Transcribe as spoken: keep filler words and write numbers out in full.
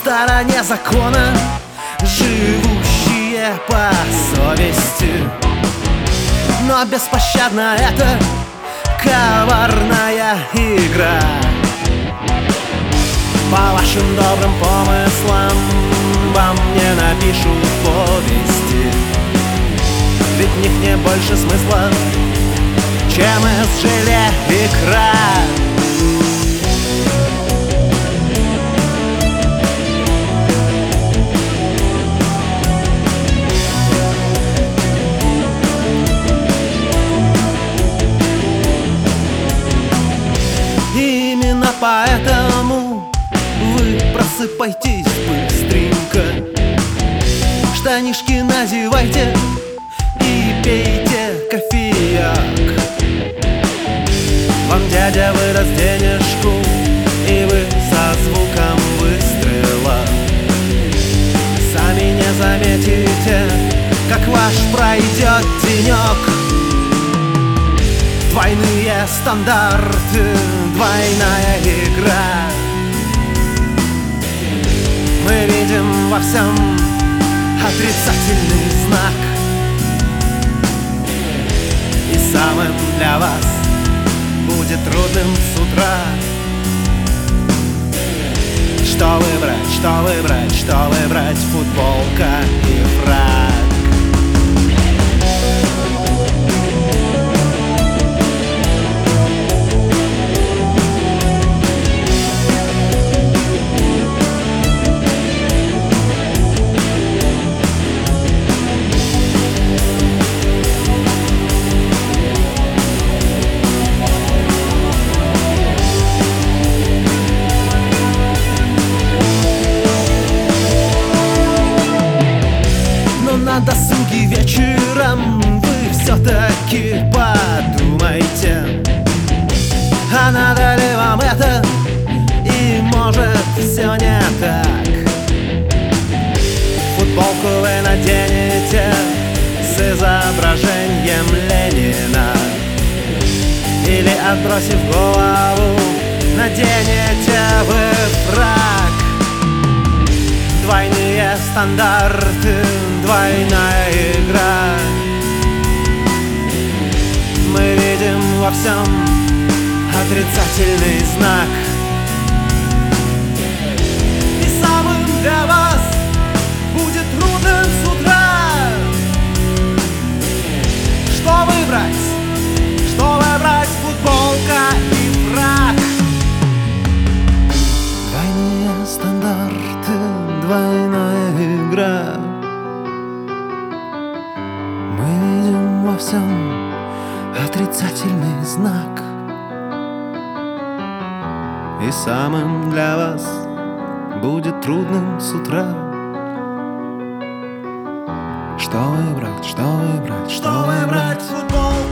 стороне закона, живущие по совести. Но беспощадна эта коварная игра. По вашим добрым помыслам вам не напишут повести, ведь в них не больше смысла, чем из желе икра. Именно поэтому вы просыпайтесь быстренько, штанишки надевайте и пейте кофеек. Вам дядя выдаст денежку, и вы со звуком выстрела сами не заметите, как ваш пройдет денек. Двойные стандарты, двойная игра. Мы видим во всем отрицательный знак, и самым для вас будет трудным с утра. Что выбрать, что выбрать, что выбрать, футболка и фрак. На досуге вечером вы все-таки подумайте, а надо ли вам это, и может все не так. Футболку вы наденете с изображением Ленина, или, отбросив голову, наденете вы фрак. Двойные стандарты, двойная игра. Мы видим во всем отрицательный знак, и самым для вас будет трудным с утра. Что выбрать? Что выбрать? Футболка и фрак. Двойные стандарты, двойная игра. Мы видим во всем отрицательный знак, и самым для вас будет трудным с утра. Что выбрать, что выбрать, что, что выбрать? Футбол